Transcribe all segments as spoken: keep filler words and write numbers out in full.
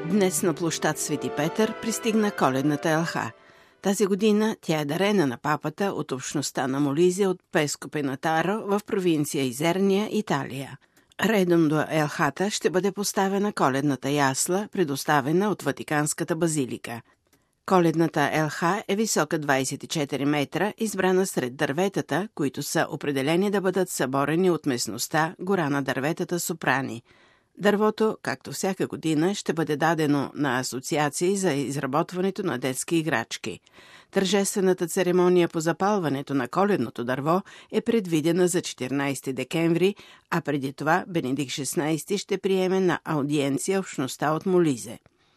Днес на площад Свети Петър пристигна коледната елха. Тази година тя е дарена на папата от общността на Молизе от Песко Пенатаро в провинция Изерния, Италия. Редом до елхата ще бъде поставена коледната ясла, предоставена от Ватиканската базилика. Коледната елха е висока двадесет и четири метра, избрана сред дърветата, които са определени да бъдат съборени от местността Гора на дърветата Сопрани. Дървото, както всяка година, ще бъде дадено на асоциации за изработването на детски играчки. Тържествената церемония по запалването на коледното дърво е предвидена за четиринадесети декември, а преди това Бенедикт шестнадесети ще приеме на аудиенция общността от Молизе.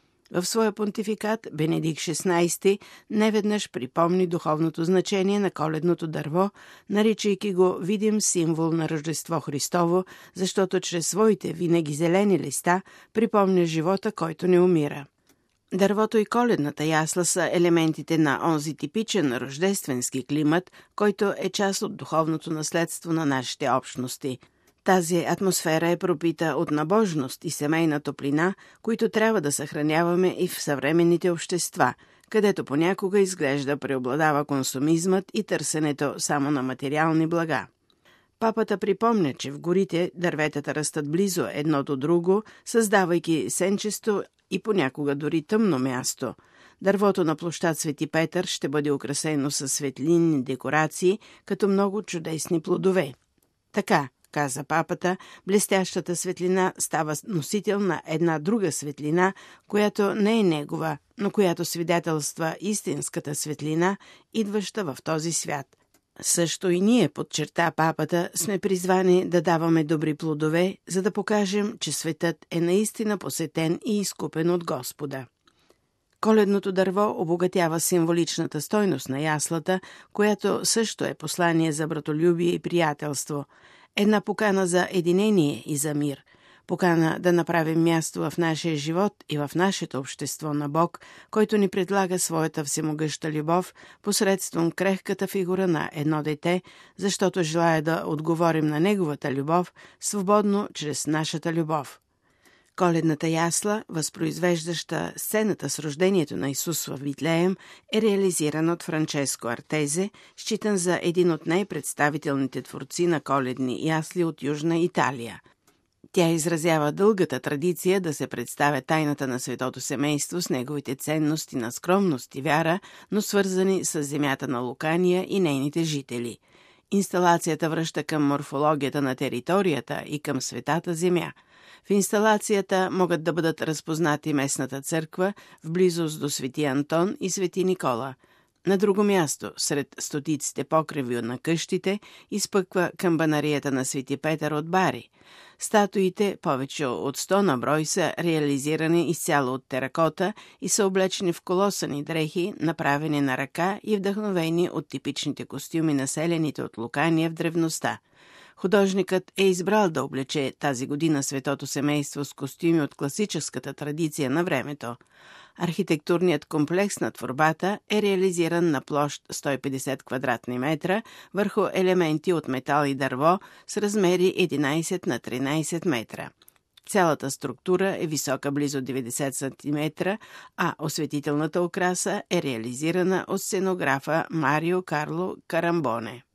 В своя понтификат Бенедикт шестнадесети неведнъж припомни духовното значение на коледното дърво, наричайки го видим символ на Рождество Христово, защото чрез своите винаги зелени листа припомня живота, който не умира. Дървото и коледната ясла са елементите на онзи типичен рождественски климат, който е част от духовното наследство на нашите общности. Тази атмосфера е пропита от набожност и семейна топлина, които трябва да съхраняваме и в съвременните общества, където понякога изглежда преобладава консумизмът и търсенето само на материални блага. Папата припомня, че в горите дърветата растат близо едно до друго, създавайки сенчесто и понякога дори тъмно място. Дървото на площад Свети Петър ще бъде украсено със светлинни декорации, като много чудесни плодове. Така, каза папата, блестящата светлина става носител на една друга светлина, която не е негова, но която свидетелства истинската светлина, идваща в този свят. Също и ние, подчерта папата, сме призвани да даваме добри плодове, за да покажем, че светът е наистина посетен и изкупен от Господа. Коледното дърво обогатява символичната стойност на яслата, която също е послание за братолюбие и приятелство. Една покана за единение и за мир. Покана да направим място в нашия живот и в нашето общество на Бог, който ни предлага своята всемогъща любов посредством крехката фигура на едно дете, защото желая да отговорим на Неговата любов свободно чрез нашата любов. Коледната ясла, възпроизвеждаща сцената с рождението на Исус в Витлеем, е реализирана от Франческо Артезе, считан за един от най-представителните творци на коледни ясли от Южна Италия. Тя изразява дългата традиция да се представя тайната на светото семейство с неговите ценности на скромност и вяра, но свързани с земята на Лукания и нейните жители. Инсталацията връща към морфологията на територията и към светата земя. В инсталацията могат да бъдат разпознати местната църква в близост до Свети Антон и Свети Никола. На друго място, сред стотиците покриви на къщите, изпъква камбанарията на Свети Петър от Бари. Статуите, повече от сто на брой, са реализирани изцяло от теракота и са облечени в колосани дрехи, направени на ръка и вдъхновени от типичните костюми на селените от Лукания в древността. Художникът е избрал да облече тази година светото семейство с костюми от класическата традиция на времето. Архитектурният комплекс на творбата е реализиран на площ сто и петдесет квадратни метра върху елементи от метал и дърво с размери единадесет на тринадесет метра. Цялата структура е висока близо деветдесет сантиметра, а осветителната украса е реализирана от сценографа Марио Карло Карамбоне.